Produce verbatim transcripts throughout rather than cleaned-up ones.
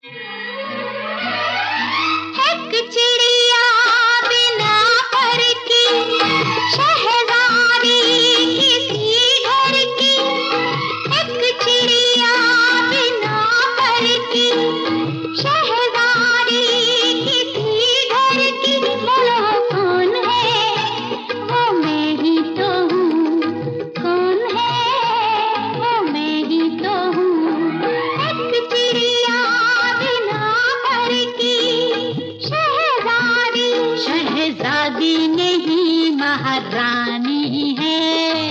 शहजादी नहीं महारानी है,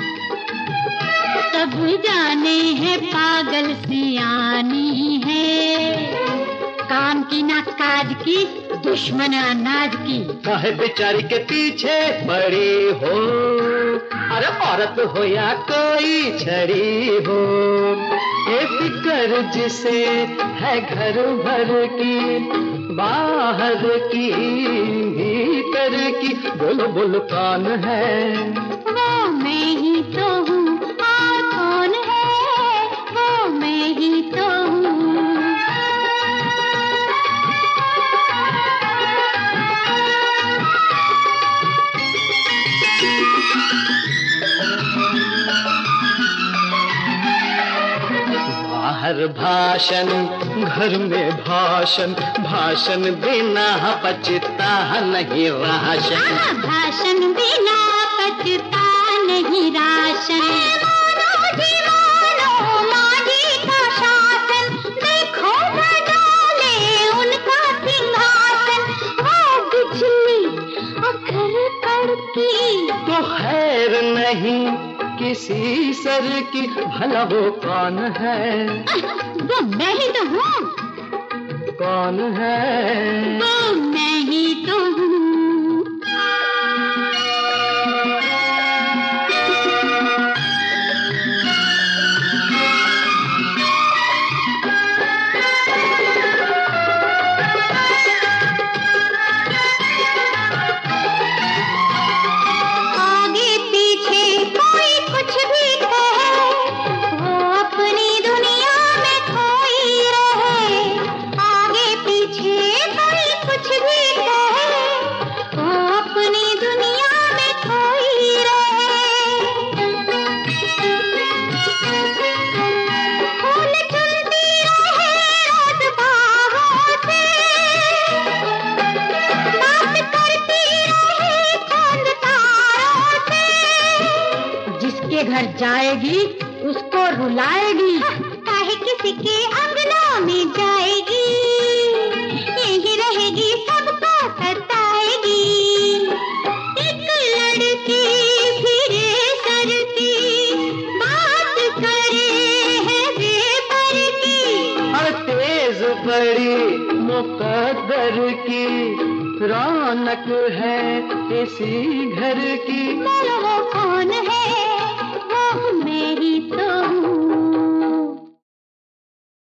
सब जाने हैं पागल सियानी है। काम की ना काज की, दुश्मन अनाज की, काहे बेचारी के पीछे पड़ी हो। अरे औरत हो या कोई छड़ी हो, ये फिक्र जिसे है घर भर की, बाहर की भीतर की, बोलो बोलो कौन है? वो मैं ही तो हूँ, और कौन है? वो मैं ही तो हूँ। बाहर भाषण, घर में भाषण, भाषण बिना पचता नहीं राशन। भाषण बिना पचता नहीं राशन। मानो जी मानो माजी का शासन, देखो बदले उनका सिंहासन। वो बिजली अगर कड़की तो खैर नहीं किसी सर की, भला वो कौन है? वो मैं ही तो हूँ। कौन है? वो मैं ही तो हूँ। जिसके घर जाएगी उसको रुलाएगी, काहे किसी के अंगना में जाएगी, यही रहेगी सबको सताएगी। एक लड़की फिरे सर की, बात करे है बेपर की, और तेज बड़ी मुकद्दर की, रौनक है इसी घर की। बोलो वो कौन है?